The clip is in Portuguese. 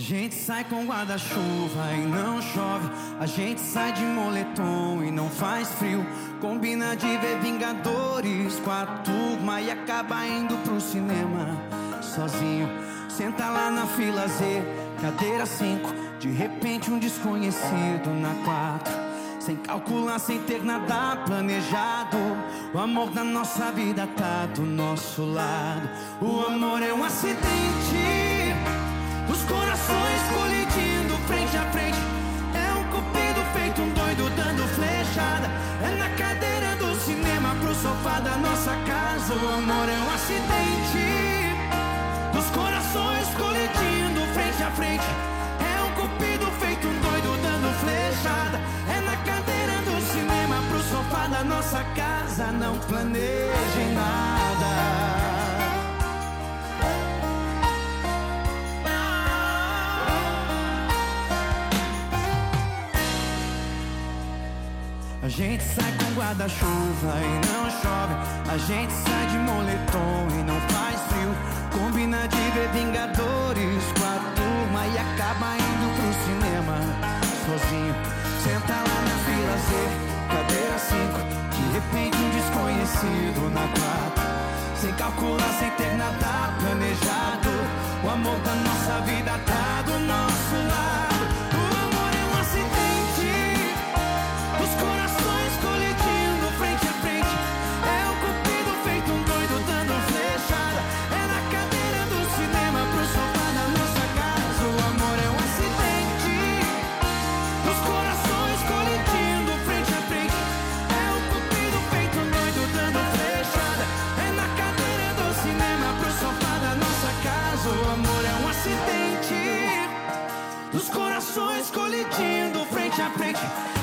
gente sai com guarda-chuva e não chove. A gente sai de moletom e não faz frio. Combina de ver Vingadores com a turma e acaba indo pro cinema sozinho. Senta lá na fila Z, cadeira 5. De repente um desconhecido na 4. Sem calcular, sem ter nada planejado. O amor da nossa vida tá do nosso lado. O amor é um acidente dos corações colidindo frente a frente. É um cupido feito um doido dando flechada. É na cadeira do cinema pro sofá da nossa casa. O amor é um acidente dos corações colidindo frente a frente. É um cupido feito um doido dando flechada. É na cadeira do cinema pro sofá da nossa casa. Não planejem nada. A gente sai com guarda-chuva e não chove. A gente sai de moletom e não faz frio. Combina de ver Vingadores com a turma e acaba indo pro cinema sozinho. Senta lá na fila Z, cadeira 5. De repente um desconhecido na 4. Sem calcular, sem ter nada planejado. O amor da nossa vida tá do nosso lado. O amor é um acidente dos corações colidindo frente a frente. É um cupido feito um doido dando flechada. É na cadeira do cinema pro sofá da nossa casa. O amor é um acidente dos corações colidindo frente a frente. É um cupido feito um doido dando flechada. É na cadeira do cinema pro sofá da nossa casa. O amor é um acidente dos corações colidindo frente a frente.